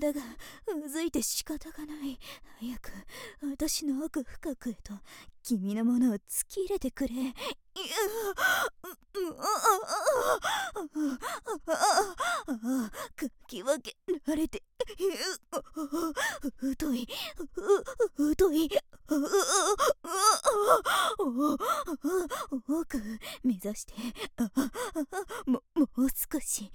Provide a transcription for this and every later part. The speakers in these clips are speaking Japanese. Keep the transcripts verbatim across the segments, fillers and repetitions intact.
体がうずいて仕方がない。早く私の奥深くへと君のものを突き入れてくれ。いやかき分けられて太い太い奥目指してももう少し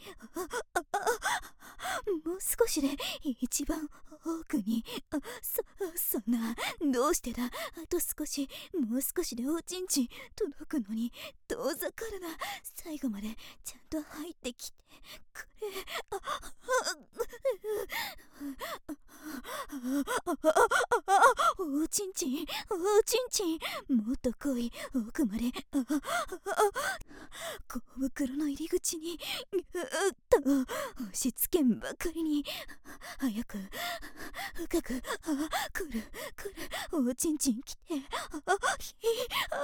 もう少しで一番奥に。そそんな、どうしてだ。あと少し、もう少しでおちんちん届くのに遠ざかるな。最後までちゃんと入ってきてくれ。あおちんちんおちんちん、もっと来い、奥まで。小袋の入り口にぎゅーっと押し付けんばかりに。早く深く、あ来る来る、おちんちん来て。あひあ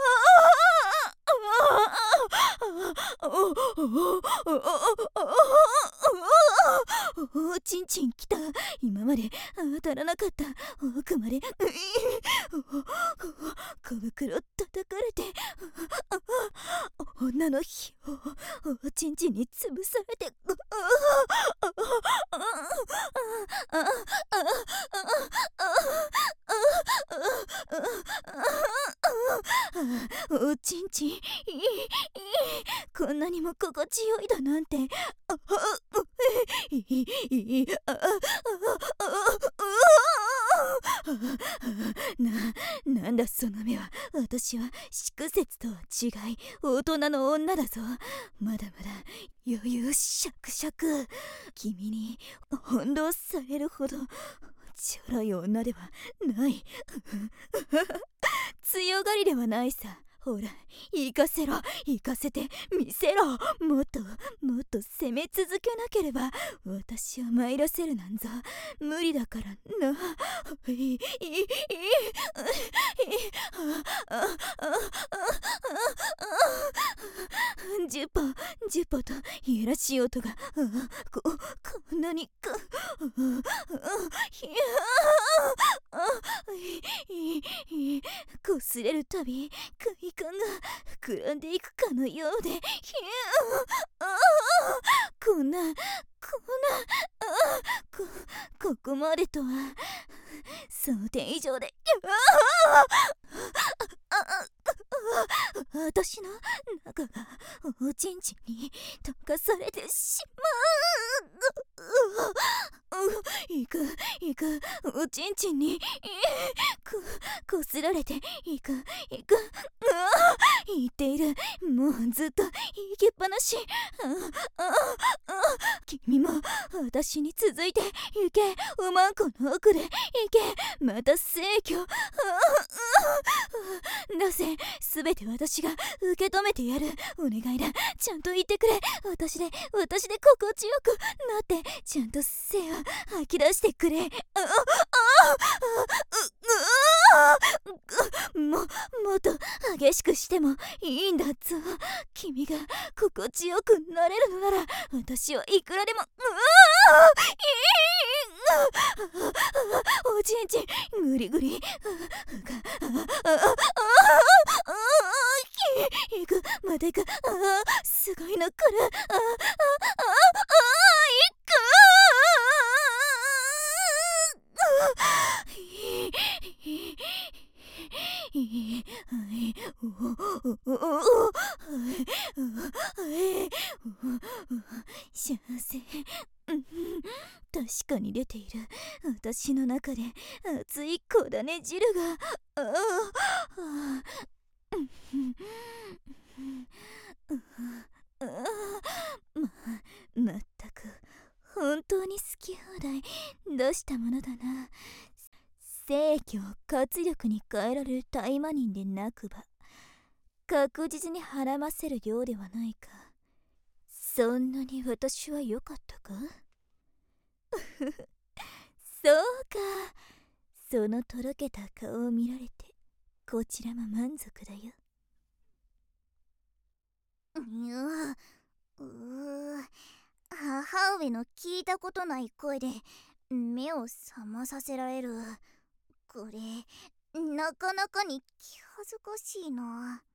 おちんちん来た。今まで当たらなかった奥まで小袋叩かれて、女の火をおちんちんに潰されて、おちんちんいいいい、こんなにも心地よいだなんて。あいいいいああな、なんだその目は。私は粛節とは違い大人の女だぞ。まだまだ余裕しゃくしゃく。君に翻弄されるほどちょろい女ではない。強がりではないさ。ほら行かせろ、行かせてみせろ。もっともっと攻め続けなければ私を参らせるなんぞ無理だからな。いいいいいいジュポジュポといやらしい音がここんなにかひゃこすれるたび快感が膨らんでいくかのようで、ひゃこんなこんなこここまでとは想定以上で。私の中がおちんちんに溶かされてしまう。いくいく、おちんちんにここすられていくいく。言っている。もうずっと行きっぱなし。君も私に続いて行け。おまんこの奥で行け。また盛況出せ。すべて私が受け止めてやる。お願いだ、ちゃんと言ってくれ。私で私で心地よくなってちゃんと精を吐き出してくれ。ももっと激しくしてもいいんだぞ。君が心地よくなれるのなら私はいくらでも。おちんちんぐりぐりいく、またいく。すごいの来る。あああいく幸せ。確かに出ている。私の中で熱い小種汁が。ああま、まったく本当に好き放題出したものだな。正義を活力に変えられる大魔人でなくば確実にはらませる量ではないか。そんなに私は良かったか。そうか、そのとろけた顔を見られてこちらも満足だよ。うう母上の聞いたことない声で目を覚まさせられる。これなかなかに気恥ずかしいな。